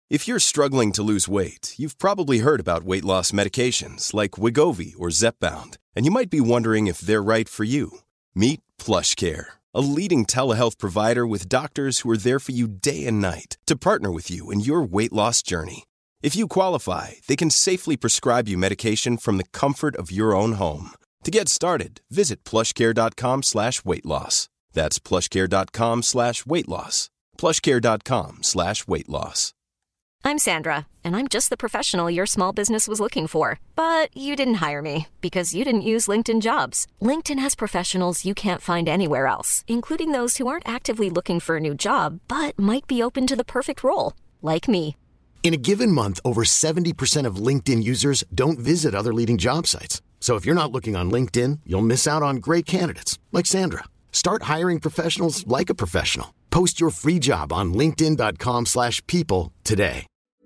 If you're struggling to lose weight, you've probably heard about weight loss medications like Wegovy or Zepbound, and you might be wondering if they're right for you. Meet PlushCare, a leading telehealth provider with doctors who are there for you day and night to partner with you in your weight loss journey. If you qualify, they can safely prescribe you medication from the comfort of your own home. To get started, visit plushcare.com/weightloss. That's plushcare.com/weightloss. plushcare.com/weightloss. I'm Sandra, and I'm just the professional your small business was looking for. But you didn't hire me because you didn't use LinkedIn Jobs. LinkedIn has professionals you can't find anywhere else, including those who aren't actively looking for a new job, but might be open to the perfect role, like me. In a given month, over 70% of LinkedIn users don't visit other leading job sites. So if you're not looking on LinkedIn, you'll miss out on great candidates like Sandra. Start hiring professionals like a professional. Post your free job on linkedin.com/people today.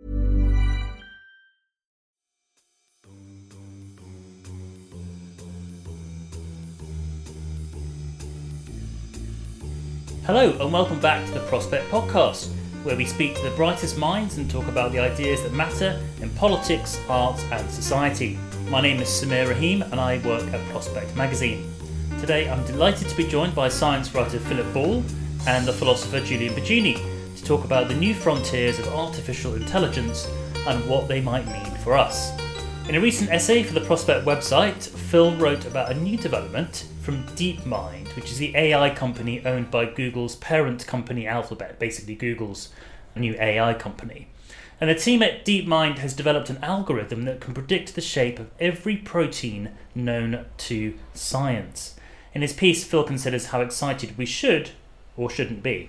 Hello and welcome back to the Prospect Podcast, where we speak to the brightest minds and talk about the ideas that matter in politics, arts and society. My name is Samir Rahim and I work at Prospect Magazine. Today I'm delighted to be joined by science writer Philip Ball and the philosopher Julian Baggini to talk about the new frontiers of artificial intelligence and what they might mean for us. In a recent essay for the Prospect website, Phil wrote about a new development from DeepMind, which is the AI company owned by Google's parent company Alphabet, basically Google's new AI company. And the team at DeepMind has developed an algorithm that can predict the shape of every protein known to science. In his piece, Phil considers how excited we should or shouldn't be.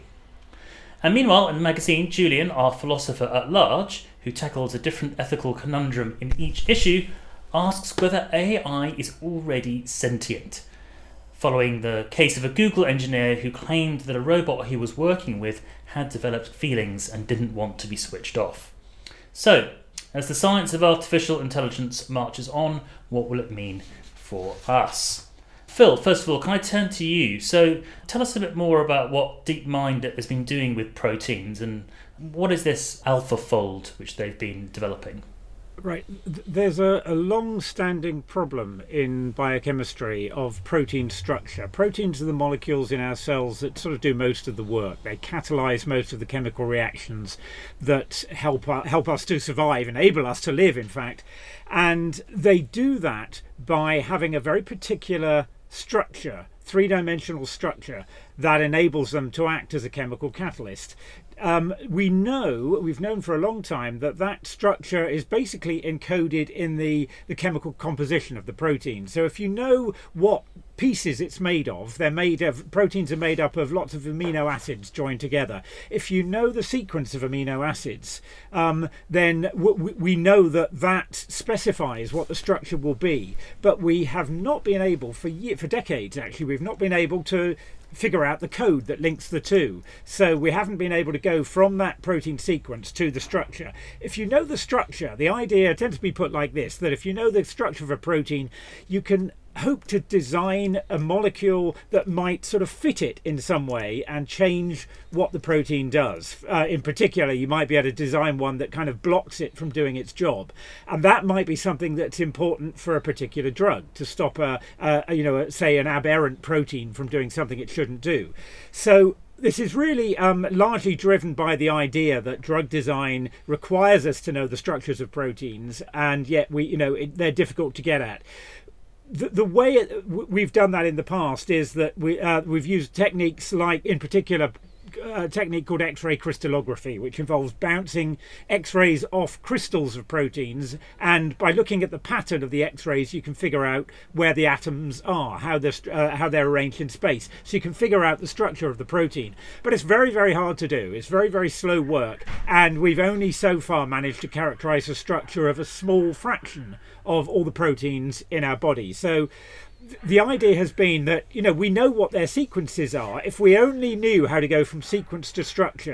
And meanwhile, in the magazine, Julian, our philosopher at large, who tackles a different ethical conundrum in each issue, asks whether AI is already sentient, following the case of a Google engineer who claimed that a robot he was working with had developed feelings and didn't want to be switched off. So, as the science of artificial intelligence marches on, what will it mean for us? Phil, first of all, can I turn to you? So tell us a bit more about what DeepMind has been doing with proteins and what is this AlphaFold which they've been developing? Right. There's a long-standing problem in biochemistry of protein structure. Proteins are the molecules in our cells that sort of do most of the work. They catalyse most of the chemical reactions that help us to survive, enable us to live, in fact. And they do that by having a very particular structure, three-dimensional structure, that enables them to act as a chemical catalyst. We've known for a long time that structure is basically encoded in the chemical composition of the protein. So if you know what pieces it's made of, proteins are made up of lots of amino acids joined together. If you know the sequence of amino acids, then we know that specifies what the structure will be. But we have not been able, for decades actually, we've not been able to figure out the code that links the two. So we haven't been able to go from that protein sequence to the structure. If you know the structure, the idea tends to be put like this, that if you know the structure of a protein, you can hope to design a molecule that might sort of fit it in some way and change what the protein does. In particular, you might be able to design one that kind of blocks it from doing its job, and that might be something that's important for a particular drug to stop say an aberrant protein from doing something it shouldn't do. So this is really largely driven by the idea that drug design requires us to know the structures of proteins, and yet they're difficult to get at. The way we've done that in the past is that we've used techniques like, in particular, a technique called X-ray crystallography, which involves bouncing X-rays off crystals of proteins, and by looking at the pattern of the X-rays you can figure out where the atoms are, how they're arranged in space, so you can figure out the structure of the protein. But it's very, very hard to do. It's very, very slow work, and we've only so far managed to characterize the structure of a small fraction of all the proteins in our body. So the idea has been that, we know what their sequences are. If we only knew how to go from sequence to structure,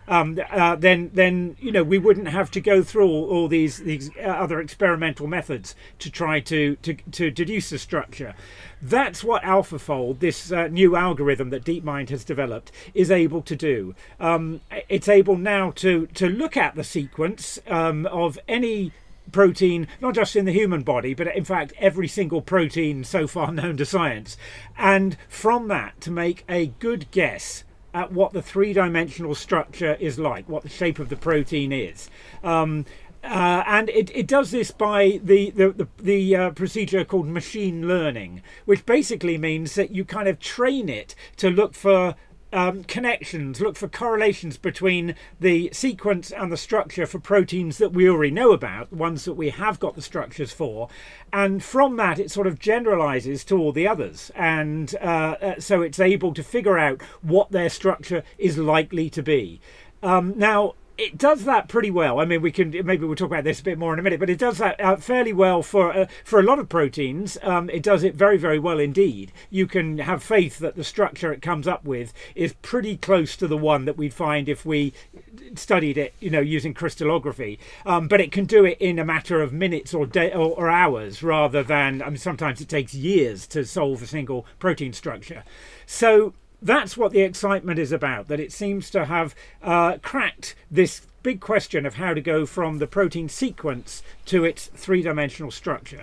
then we wouldn't have to go through all these other experimental methods to try to deduce the structure. That's what AlphaFold, this new algorithm that DeepMind has developed, is able to do. It's able now to look at the sequence of any protein, not just in the human body, but in fact every single protein so far known to science, and from that to make a good guess at what the three-dimensional structure is like, what the shape of the protein is. And it does this by the procedure called machine learning, which basically means that you kind of train it to look for connections, look for correlations between the sequence and the structure for proteins that we already know about, ones that we have got the structures for, and from that it sort of generalizes to all the others, and so it's able to figure out what their structure is likely to be. Now, it does that pretty well. I mean, maybe we'll talk about this a bit more in a minute, but it does that fairly well for a lot of proteins. It does it very, very well indeed. You can have faith that the structure it comes up with is pretty close to the one that we'd find if we studied it, using crystallography. But it can do it in a matter of minutes or hours, rather than, sometimes it takes years to solve a single protein structure. So that's what the excitement is about, that it seems to have cracked this big question of how to go from the protein sequence to its three-dimensional structure.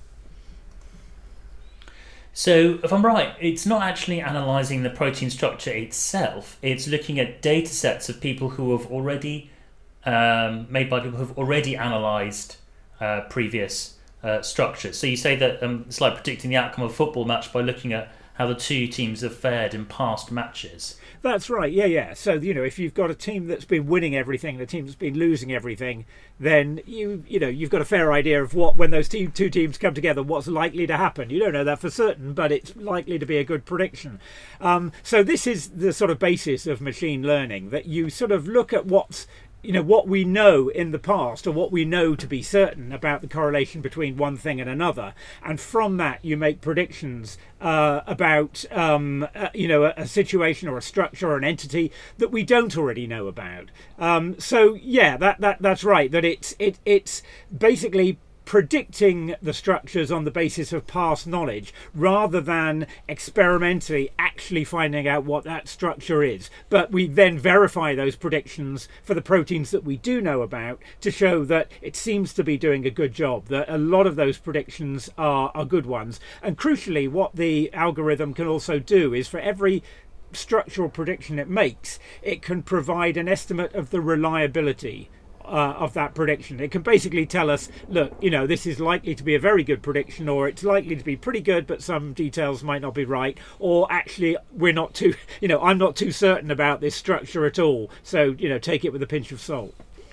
So, if I'm right, it's not actually analysing the protein structure itself, it's looking at data sets of people who have already, made by people who have already analysed previous structures. So you say that it's like predicting the outcome of a football match by looking at how the two teams have fared in past matches. That's right, yeah. So, if you've got a team that's been winning everything, the team that's been losing everything, then you've got a fair idea of what, when those two teams come together, what's likely to happen. You don't know that for certain, but it's likely to be a good prediction. So this is the sort of basis of machine learning, that you sort of look at what we know in the past, or what we know to be certain about the correlation between one thing and another, and from that you make predictions about a situation or a structure or an entity that we don't already know about. So yeah, that's right, that it's basically predicting the structures on the basis of past knowledge, rather than experimentally actually finding out what that structure is. But we then verify those predictions for the proteins that we do know about to show that it seems to be doing a good job, that a lot of those predictions are good ones. And crucially, what the algorithm can also do is, for every structural prediction it makes, it can provide an estimate of the reliability of that prediction. It can basically tell us, look, this is likely to be a very good prediction, or it's likely to be pretty good, but some details might not be right, or actually we're not too, I'm not too certain about this structure at all. So, take it with a pinch of salt.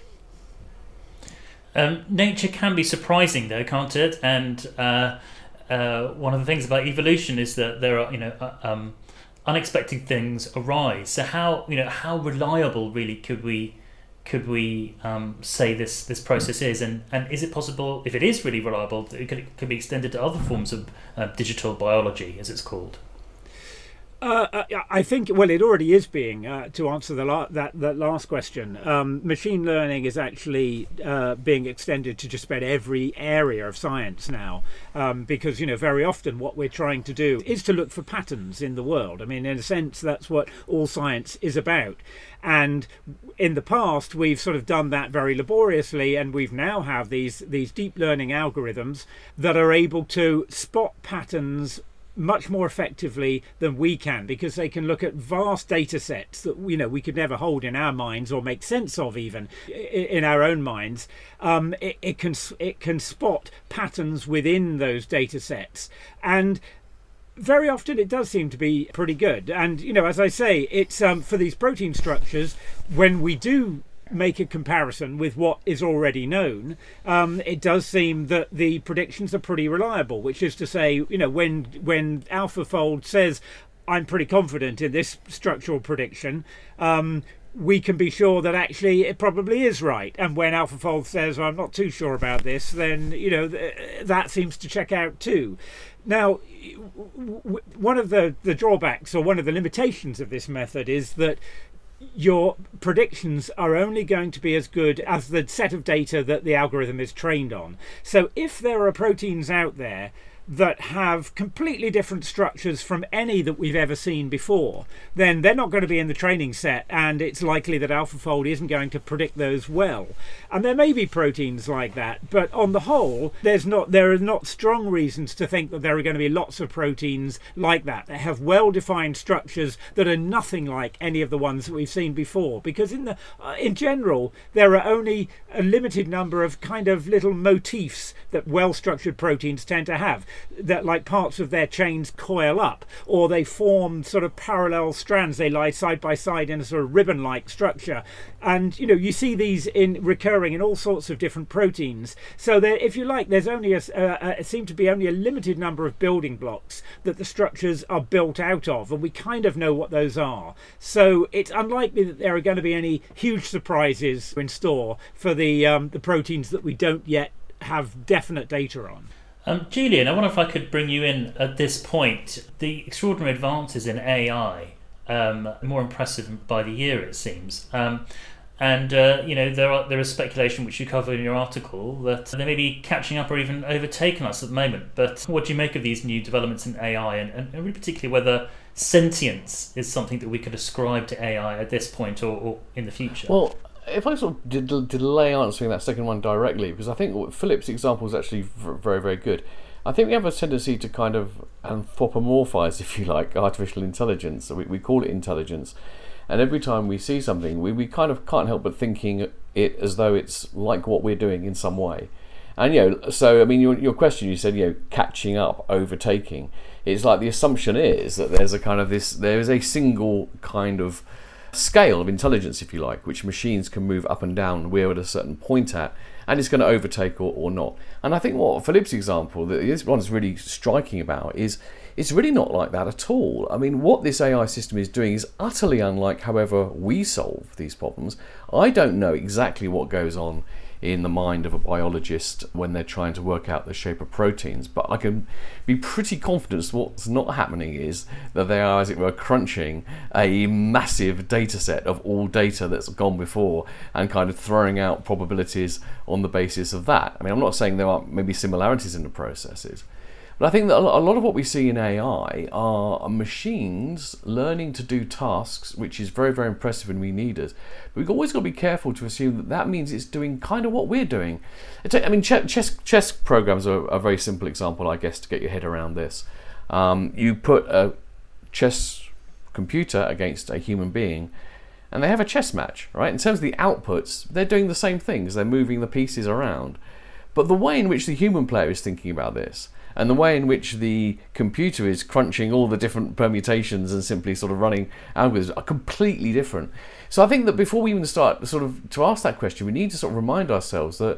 Nature can be surprising, though, can't it? And one of the things about evolution is that there are, unexpected things arise. So how reliable really could we say this process is, and is it possible, if it is really reliable, that it could be extended to other forms of digital biology, as it's called? I think, well, it already is being, to answer that last question, machine learning is actually being extended to just about every area of science now, because, very often what we're trying to do is to look for patterns in the world. I mean, in a sense, that's what all science is about. And in the past, we've sort of done that very laboriously, and we've now have these deep learning algorithms that are able to spot patterns much more effectively than we can, because they can look at vast data sets that we could never hold in our minds or make sense of even in our own minds. It can spot patterns within those data sets, and very often it does seem to be pretty good. And as I say, it's for these protein structures, when we do make a comparison with what is already known, it does seem that the predictions are pretty reliable, which is to say, when AlphaFold says, I'm pretty confident in this structural prediction, we can be sure that actually it probably is right. And when AlphaFold says, I'm not too sure about this, then that seems to check out too. Now, one of the drawbacks, or one of the limitations of this method, is that your predictions are only going to be as good as the set of data that the algorithm is trained on. So if there are proteins out there that have completely different structures from any that we've ever seen before, then they're not going to be in the training set, and it's likely that AlphaFold isn't going to predict those well. And there may be proteins like that, but on the whole, there are not strong reasons to think that there are going to be lots of proteins like that have well-defined structures that are nothing like any of the ones that we've seen before, because in general there are only a limited number of kind of little motifs that well-structured proteins tend to have, that like parts of their chains coil up, or they form sort of parallel strands. They lie side by side in a sort of ribbon-like structure, and you see these recurring in all sorts of different proteins. So there, if you like, there's only seem to be only a limited number of building blocks that the structures are built out of, and we kind of know what those are. So it's unlikely that there are going to be any huge surprises in store for the proteins that we don't yet have definite data on. Julian, I wonder if I could bring you in at this point. The extraordinary advances in AI are more impressive by the year, it seems. There is speculation, which you covered in your article, that they may be catching up or even overtaking us at the moment. But what do you make of these new developments in AI, and really particularly whether sentience is something that we could ascribe to AI at this point or in the future? Well, if I sort of delay answering that second one directly, because I think Philip's example is actually very, very good. I think we have a tendency to kind of anthropomorphise, if you like, artificial intelligence. So we call it intelligence. And every time we see something, we kind of can't help but thinking it as though it's like what we're doing in some way. And, so, I mean, your question, you said, catching up, overtaking. It's like the assumption is that there is a single kind of scale of intelligence, if you like, which machines can move up and down, we're at a certain point at, and it's going to overtake or not. And I think what Philip's example, that this one is really striking about, is it's really not like that at all. I mean, what this AI system is doing is utterly unlike however we solve these problems. I don't know exactly what goes on in the mind of a biologist when they're trying to work out the shape of proteins, but I can be pretty confident what's not happening is that they are, as it were, crunching a massive data set of all data that's gone before and kind of throwing out probabilities on the basis of that. I mean, I'm not saying there aren't maybe similarities in the processes, but I think that a lot of what we see in AI are machines learning to do tasks, which is very, very impressive and we need it. But we've always got to be careful to assume that that means it's doing kind of what we're doing. I mean, chess programs are a very simple example, I guess, to get your head around this. You put a chess computer against a human being, and they have a chess match, right? In terms of the outputs, they're doing the same things. They're moving the pieces around. But the way in which the human player is thinking about this, and the way in which the computer is crunching all the different permutations and simply sort of running algorithms are completely different. So I think that before we even start sort of to ask that question, we need to sort of remind ourselves that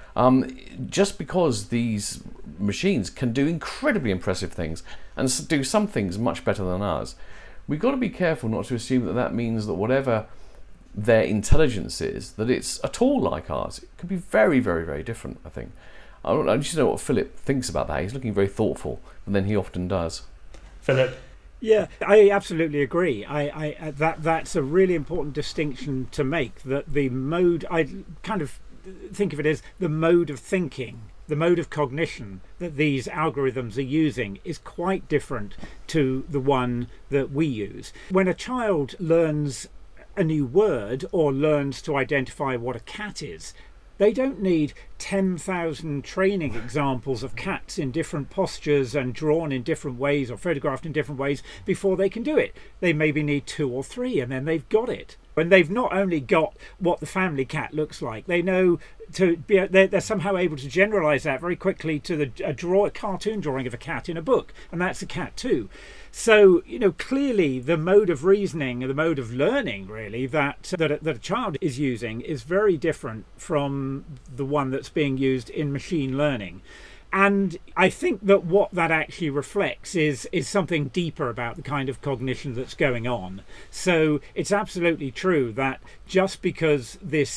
just because these machines can do incredibly impressive things and do some things much better than us, we've got to be careful not to assume that that means that whatever their intelligence is, that it's at all like ours. It could be very, very, very different, I think. I just know what Philip thinks about that. He's looking very thoughtful, and then he often does. Philip? Yeah, I absolutely agree. That's a really important distinction to make, that the mode, I kind of think of it as the mode of thinking, the mode of cognition that these algorithms are using is quite different to the one that we use. When a child learns a new word or learns to identify what a cat is, they don't need 10,000 training examples of cats in different postures and drawn in different ways or photographed in different ways before they can do it. They maybe need 2 or 3 and then they've got it. And they've not only got what the family cat looks like, they know they're somehow able to generalize that very quickly to a cartoon drawing of a cat in a book, and that's a cat too. So, clearly the mode of reasoning and the mode of learning, really, that a child is using is very different from the one that's being used in machine learning. And I think that what that actually reflects is something deeper about the kind of cognition that's going on. So it's absolutely true that just because this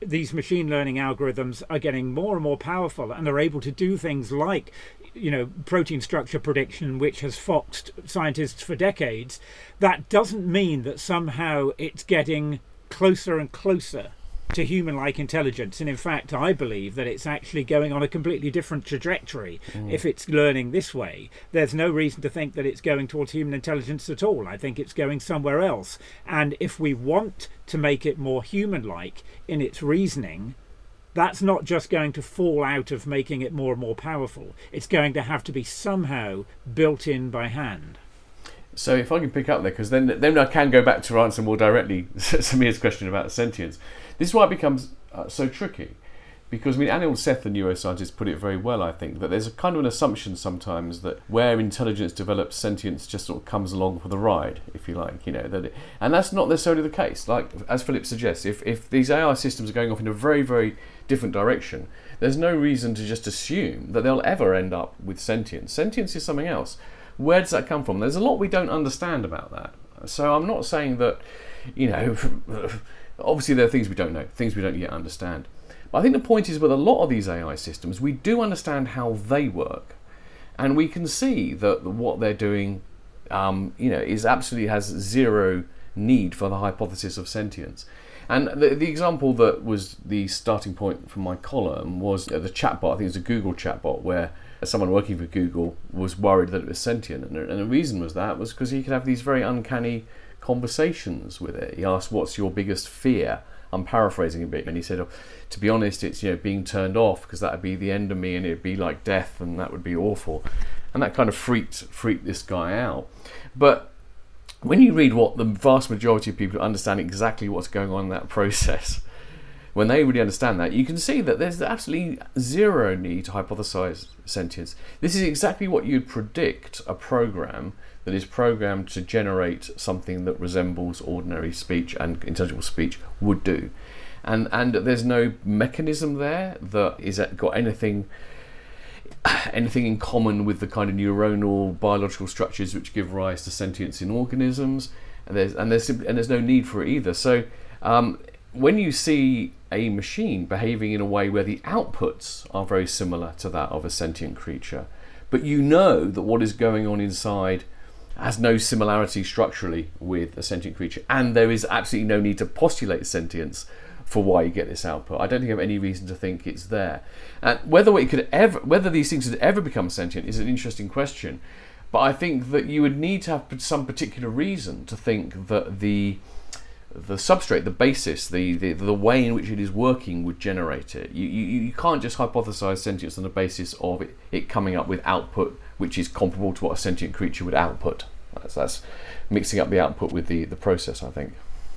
these machine learning algorithms are getting more and more powerful and are able to do things like, protein structure prediction, which has foxed scientists for decades, that doesn't mean that somehow it's getting closer and closer to human-like intelligence. And in fact, I believe that it's actually going on a completely different trajectory. If it's learning this way, there's no reason to think that it's going towards human intelligence at all. I think it's going somewhere else. And if we want to make it more human-like in its reasoning, that's not just going to fall out of making it more and more powerful. It's going to have to be somehow built in by hand. So if I can pick up there, because then I can go back to answer more directly Sameer's question about sentience. This is why it becomes so tricky, because Anil Seth, the neuroscientist, put it very well, I think, that there's a kind of an assumption sometimes that where intelligence develops, sentience just sort of comes along for the ride, if you like, and that's not necessarily the case. Like, as Philip suggests, if these AI systems are going off in a very, very different direction, there's no reason to just assume that they'll ever end up with sentience. Sentience is something else. Where does that come from? There's a lot we don't understand about that. So I'm not saying that, obviously there are things we don't know, things we don't yet understand. But I think the point is, with a lot of these AI systems, we do understand how they work. And we can see that what they're doing, is absolutely has zero need for the hypothesis of sentience. And the example that was the starting point for my column was the chatbot. I think it was a Google chatbot where someone working for Google was worried that it was sentient. And the reason was because he could have these very uncanny conversations with it. He asked, "What's your biggest fear?" I'm paraphrasing a bit, and he said, "To be honest, it's being turned off, because that would be the end of me, and it'd be like death, and that would be awful." And that kind of freaked this guy out. But when you read what the vast majority of people understand exactly what's going on in that process, when they really understand that, you can see that there's absolutely zero need to hypothesize sentience. This is exactly what you'd predict a program that is programmed to generate something that resembles ordinary speech and intelligible speech would do. And there's no mechanism there that is got anything in common with the kind of neuronal biological structures which give rise to sentience in organisms, and there's no need for it either. So when you see a machine behaving in a way where the outputs are very similar to that of a sentient creature, but you know that what is going on inside has no similarity structurally with a sentient creature, and there is absolutely no need to postulate sentience for why you get this output. I don't think I have any reason to think it's there. Whether these things could ever become sentient is an interesting question, but I think that you would need to have some particular reason to think that the substrate, the basis, the way in which it is working would generate it. You can't just hypothesize sentience on the basis of it coming up with output which is comparable to what a sentient creature would output. That's mixing up the output with the process, I think.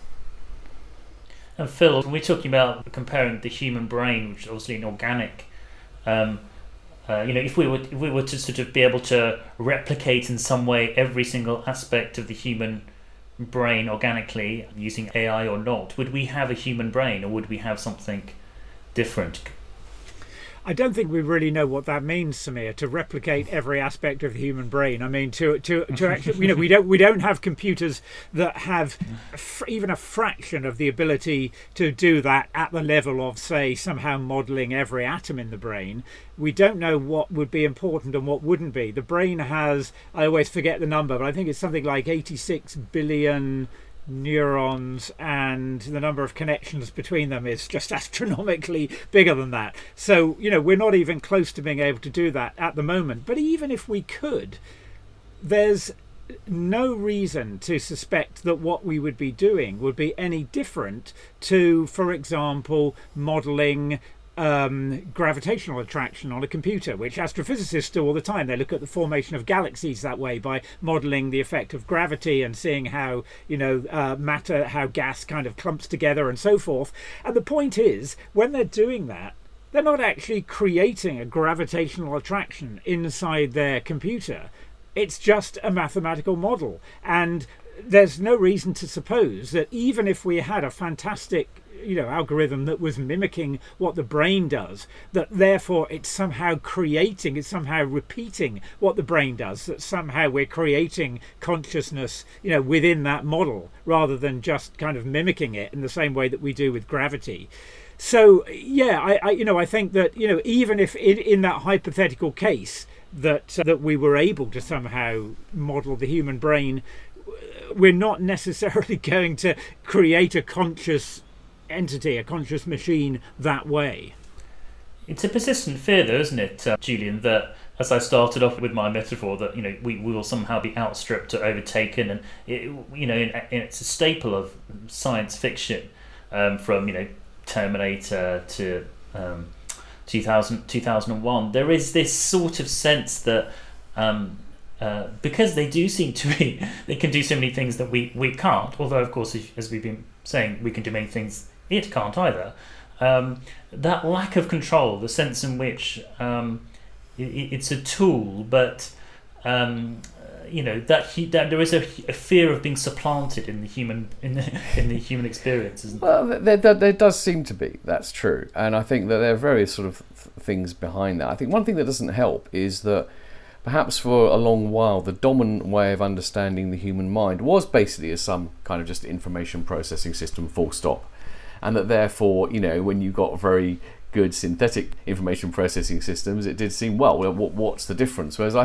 And Phil, when we're talking about comparing the human brain, which is obviously an organic, if we were to sort of be able to replicate in some way every single aspect of the human brain organically using AI or not, would we have a human brain, or would we have something different? I don't think we really know what that means, Sameer, to replicate every aspect of the human brain. I mean, to actually, we don't have computers that have even a fraction of the ability to do that at the level of, say, somehow modelling every atom in the brain. We don't know what would be important and what wouldn't be. The brain has, I always forget the number, but I think it's something like 86 billion neurons, and the number of connections between them is just astronomically bigger than that. So, we're not even close to being able to do that at the moment. But even if we could, there's no reason to suspect that what we would be doing would be any different to, for example, modelling gravitational attraction on a computer, which astrophysicists do all the time. They look at the formation of galaxies that way by modelling the effect of gravity and seeing how matter, how gas kind of clumps together and so forth. And the point is, when they're doing that, they're not actually creating a gravitational attraction inside their computer. It's just a mathematical model, and there's no reason to suppose that even if we had a fantastic algorithm that was mimicking what the brain does, that therefore it's somehow repeating what the brain does, that somehow we're creating consciousness within that model rather than just kind of mimicking it in the same way that we do with gravity. So yeah, I think that even if in that hypothetical case that we were able to somehow model the human brain, we're not necessarily going to create a conscious entity, a conscious machine that way. It's a persistent fear, though, isn't it, Julian, that, as I started off with my metaphor, that we will somehow be outstripped or overtaken, and it's a staple of science fiction, from Terminator to 2001. There is this sort of sense that because they do seem to be, they can do so many things that we can't. Although, of course, as we've been saying, we can do many things it can't either. That lack of control, the sense in which it's a tool, but that there is a fear of being supplanted in the human human experience, isn't there? Well, there does seem to be. That's true, and I think that there are various sort of things behind that. I think one thing that doesn't help is that perhaps for a long while the dominant way of understanding the human mind was basically as some kind of just information processing system, full stop. And that therefore, when you got very good synthetic information processing systems, it did seem, well, what's the difference? Whereas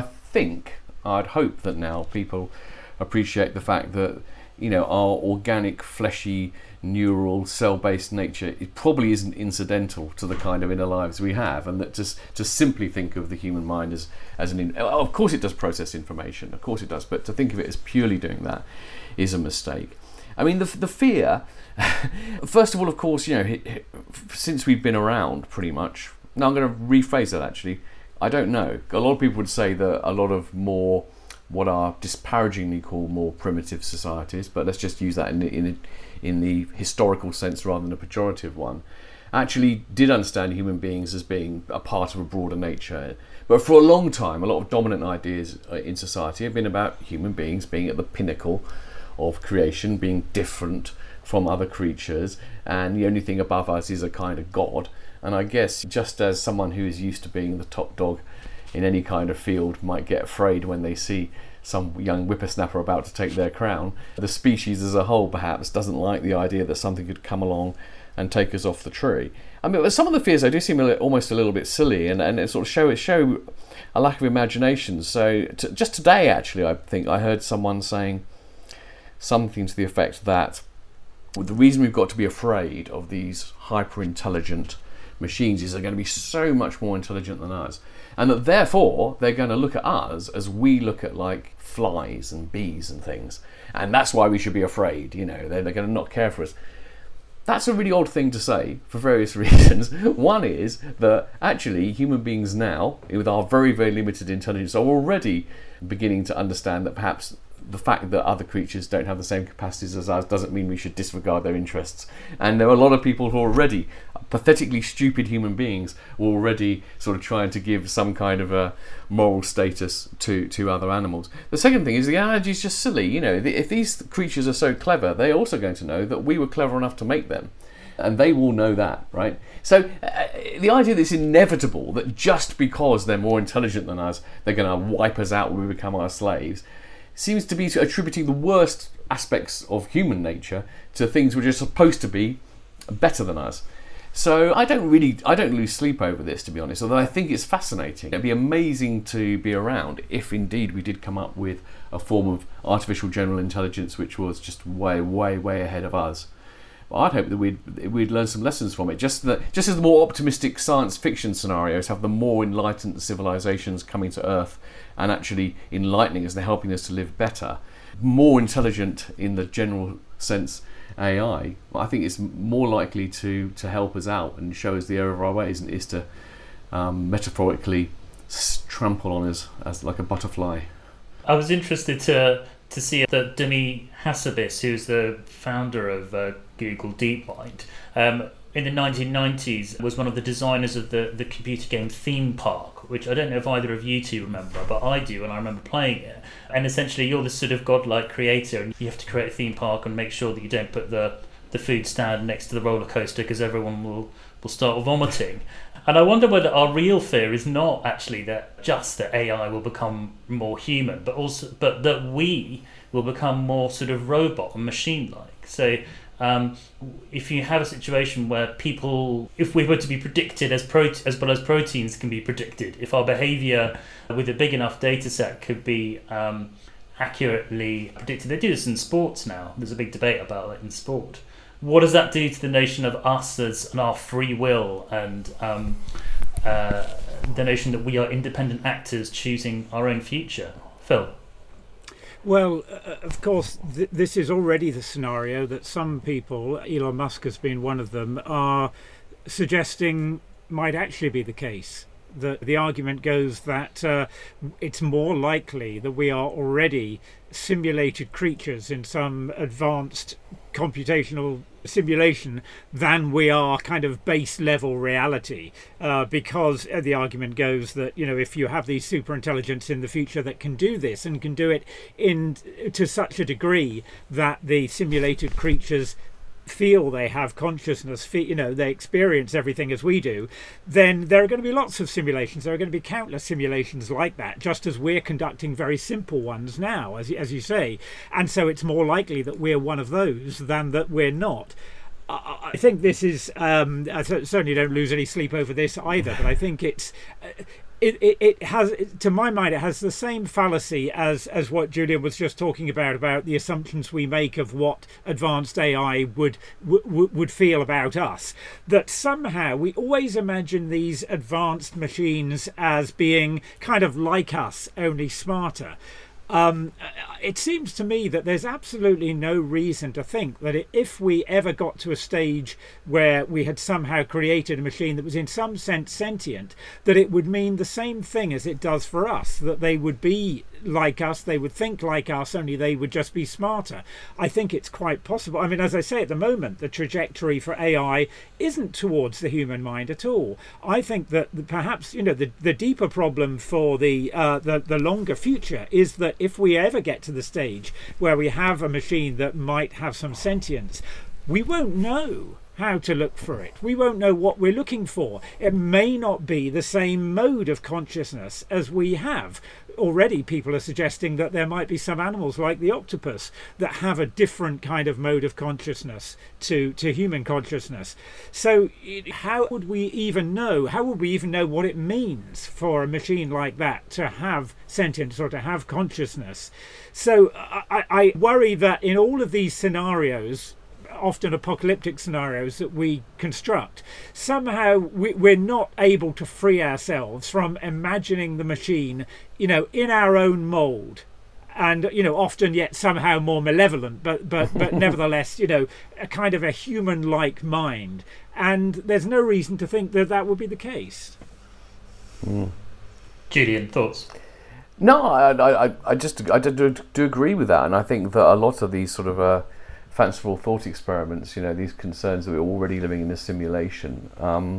I'd hope that now people appreciate the fact that, our organic, fleshy, neural, cell-based nature, it probably isn't incidental to the kind of inner lives we have, and that to simply think of the human mind as of course it does process information, of course it does, but to think of it as purely doing that is a mistake. I mean, the fear, first of all, of course, since we've been around pretty much, now I'm going to rephrase that actually, I don't know. A lot of people would say that a lot of more, what are disparagingly called more primitive societies, but let's just use that in the historical sense rather than a pejorative one, actually did understand human beings as being a part of a broader nature. But for a long time, a lot of dominant ideas in society have been about human beings being at the pinnacle of creation, being different from other creatures, and the only thing above us is a kind of god. And I guess just as someone who is used to being the top dog in any kind of field might get afraid when they see some young whippersnapper about to take their crown, the species as a whole perhaps doesn't like the idea that something could come along and take us off the tree. I mean, some of the fears, they do seem almost a little bit silly, and it sort of show a lack of imagination. So just today, actually, I think I heard someone saying something to the effect that the reason we've got to be afraid of these hyper-intelligent machines is they're going to be so much more intelligent than us, and that therefore they're going to look at us as we look at like flies and bees and things, and that's why we should be afraid. They're going to not care for us. That's a really odd thing to say for various reasons. One is that actually human beings now, with our very, very limited intelligence, are already beginning to understand that perhaps the fact that other creatures don't have the same capacities as us doesn't mean we should disregard their interests. And there are a lot of people who are already pathetically stupid human beings, who are already sort of trying to give some kind of a moral status to other animals. The second thing is the analogy is just silly. If these creatures are so clever, they're also going to know that we were clever enough to make them. And they will know that, right? So the idea that it's inevitable that just because they're more intelligent than us, they're going to wipe us out when we become our slaves, seems to be attributing the worst aspects of human nature to things which are supposed to be better than us. So I don't lose sleep over this, to be honest, although I think it's fascinating. It'd be amazing to be around if indeed we did come up with a form of artificial general intelligence which was just way, way, way ahead of us. But I'd hope that we'd learn some lessons from it. Just as the more optimistic science fiction scenarios have the more enlightened civilizations coming to Earth and actually enlightening us and helping us to live better, more intelligent in the general sense AI, I think it's more likely to help us out and show us the error of our ways, and is to metaphorically trample on us as like a butterfly. I was interested to see that Demis Hassabis, who's the founder of Google DeepMind, in the 1990s was one of the designers of the computer game Theme Park, which I don't know if either of you two remember, but I do, and I remember playing it. And essentially you're this sort of godlike creator, and you have to create a theme park and make sure that you don't put the food stand next to the roller coaster because everyone will start vomiting. And I wonder whether our real fear is not actually that AI will become more human, but that we will become more sort of robot and machine-like. So if you have a situation where people, if we were to be predicted as well as proteins can be predicted, if our behaviour with a big enough data set could be accurately predicted. They do this in sports now. There's a big debate about it in sport. What does that do to the notion of us and our free will and the notion that we are independent actors choosing our own future? Phil? Well, of course, this is already the scenario that some people, Elon Musk has been one of them, are suggesting might actually be the case. The argument goes that it's more likely that we are already simulated creatures in some advanced computational simulation than we are kind of base level reality, because the argument goes that, you know, if you have these super intelligence in the future that can do this and can do it to such a degree that the simulated creatures feel they have consciousness, they experience everything as we do, then there are going to be lots of simulations. There are going to be countless simulations like that, just as we're conducting very simple ones now, as you say. And so it's more likely that we're one of those than that we're not. I think this is, I certainly don't lose any sleep over this either, but I think it has, to my mind, it has the same fallacy as what Julian was just talking about the assumptions we make of what advanced AI would feel about us. That somehow we always imagine these advanced machines as being kind of like us, only smarter. It seems to me that there's absolutely no reason to think that if we ever got to a stage where we had somehow created a machine that was in some sense sentient, that it would mean the same thing as it does for us, that they would be like us, they would think like us, only they would just be smarter. I think it's quite possible. I mean, as I say, at the moment, the trajectory for AI isn't towards the human mind at all. I think that perhaps, the deeper problem for the longer future is that if we ever get to the stage where we have a machine that might have some sentience, we won't know how to look for it. We won't know what we're looking for. It may not be the same mode of consciousness as we have. Already people are suggesting that there might be some animals like the octopus that have a different kind of mode of consciousness to human consciousness. So how would we even know what it means for a machine like that to have sentience or to have consciousness? So I worry that in all of these scenarios, often apocalyptic scenarios that we construct, somehow we're not able to free ourselves from imagining the machine, in our own mold, and often yet somehow more malevolent, but nevertheless, a kind of a human-like mind. And there's no reason to think that would be the case. Julian, thoughts? No, I do agree with that, and I think that a lot of these sort of fanciful thought experiments, these concerns that we're already living in a simulation.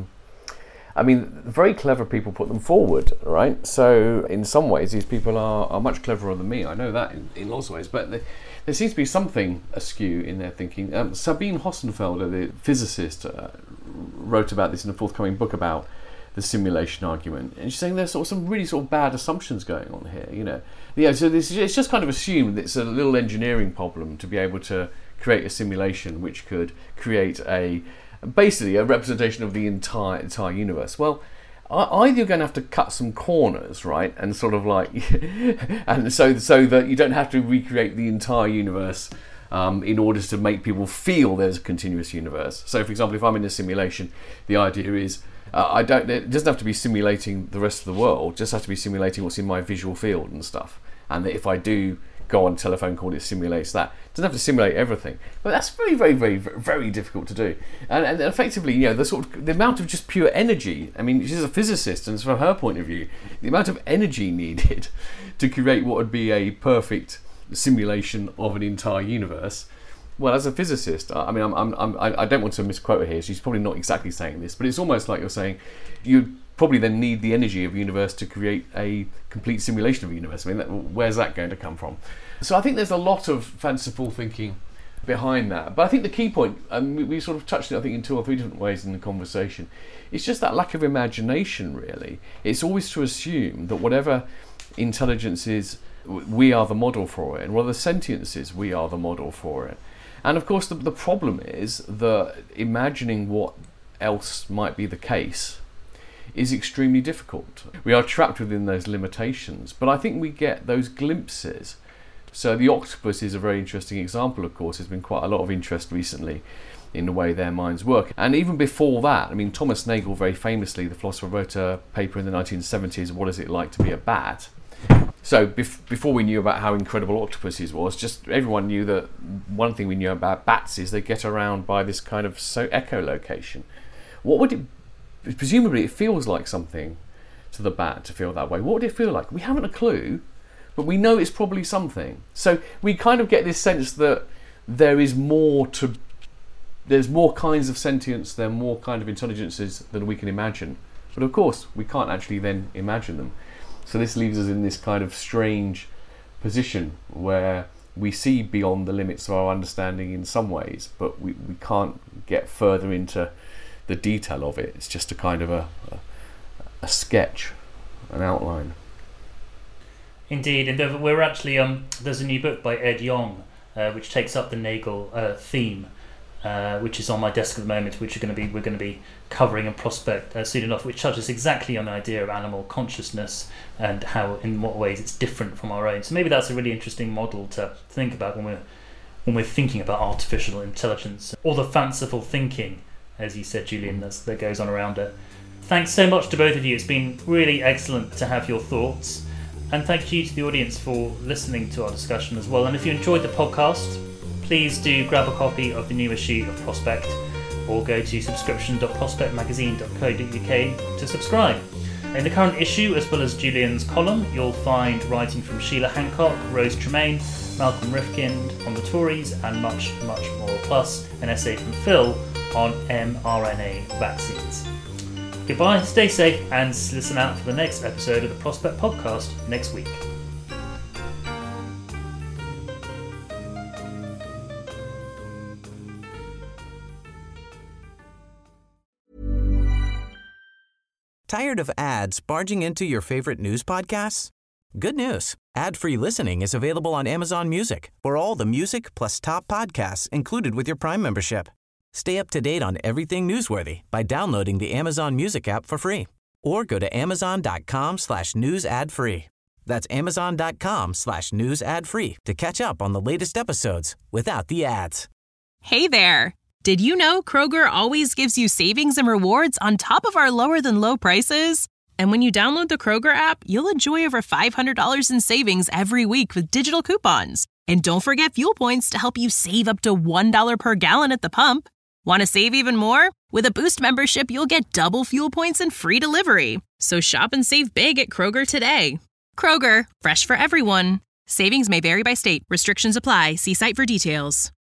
Very clever people put them forward, right? So in some ways, these people are much cleverer than me. I know that in lots of ways, but there seems to be something askew in their thinking. Sabine Hossenfelder, the physicist, wrote about this in a forthcoming book about the simulation argument, and she's saying there's some really bad assumptions going on here. So it's just kind of assumed that it's a little engineering problem to be able to create a simulation which could create basically a representation of the entire universe. Well, either you're going to have to cut some corners, right, and sort of like, and so that you don't have to recreate the entire universe in order to make people feel there's a continuous universe. So, for example, if I'm in a simulation, the idea is it doesn't have to be simulating the rest of the world; it just has to be simulating what's in my visual field and stuff. And that if I do go on a telephone call, it simulates that. It doesn't have to simulate everything, but that's very, very, very, very difficult to do. And effectively, the amount of just pure energy. I mean, she's a physicist, and from her point of view, the amount of energy needed to create what would be a perfect simulation of an entire universe. Well, as a physicist, I don't want to misquote her here. She's probably not exactly saying this, but it's almost like you're saying you probably then need the energy of a universe to create a complete simulation of a universe. Where's that going to come from? So I think there's a lot of fanciful thinking behind that. But I think the key point, and we sort of touched it, I think, in 2 or 3 different ways in the conversation, it's just that lack of imagination, really. It's always to assume that whatever intelligence is, we are the model for it, and whatever sentience is, we are the model for it. And of course, the problem is that imagining what else might be the case is extremely difficult. We are trapped within those limitations, but I think we get those glimpses. So the octopus is a very interesting example, of course. There's been quite a lot of interest recently in the way their minds work. And even before that, I mean, Thomas Nagel, very famously, the philosopher, wrote a paper in the 1970s, What Is It Like to Be a Bat? So before we knew about how incredible octopuses was, just everyone knew that one thing we knew about bats is they get around by this kind of echolocation. What would it, presumably it feels like something to the bat to feel that way. What would it feel like? We haven't a clue, but we know it's probably something. So we kind of get this sense that there's more kinds of sentience, there are more kind of intelligences than we can imagine. But of course, we can't actually then imagine them. So this leaves us in this kind of strange position where we see beyond the limits of our understanding in some ways, but we can't get further into the detail of it. It's just a kind of a sketch, an outline. Indeed, and we're actually there's a new book by Ed Yong which takes up the Nagel theme, which is on my desk at the moment, which we're going to be covering in Prospect soon enough, which touches exactly on the idea of animal consciousness and how, in what ways, it's different from our own. So maybe that's a really interesting model to think about when we're thinking about artificial intelligence, or the fanciful thinking, as you said, Julian, that goes on around it. Thanks so much to both of you. It's been really excellent to have your thoughts, and thank you to the audience for listening to our discussion as well. And if you enjoyed the podcast, please do grab a copy of the new issue of Prospect, or go to subscription.prospectmagazine.co.uk to subscribe. In the current issue, as well as Julian's column, you'll find writing from Sheila Hancock, Rose Tremaine, Malcolm Rifkind on the Tories, and much, much more, plus an essay from Phil on mRNA vaccines. Goodbye, stay safe, and listen out for the next episode of the Prospect Podcast next week. Tired of ads barging into your favorite news podcasts? Good news. Ad-free listening is available on Amazon Music for all the music plus top podcasts included with your Prime membership. Stay up to date on everything newsworthy by downloading the Amazon Music app for free, or go to amazon.com/news ad free. That's amazon.com/news ad free to catch up on the latest episodes without the ads. Hey there. Did you know Kroger always gives you savings and rewards on top of our lower than low prices? And when you download the Kroger app, you'll enjoy over $500 in savings every week with digital coupons. And don't forget fuel points to help you save up to $1 per gallon at the pump. Want to save even more? With a Boost membership, you'll get double fuel points and free delivery. So shop and save big at Kroger today. Kroger, fresh for everyone. Savings may vary by state. Restrictions apply. See site for details.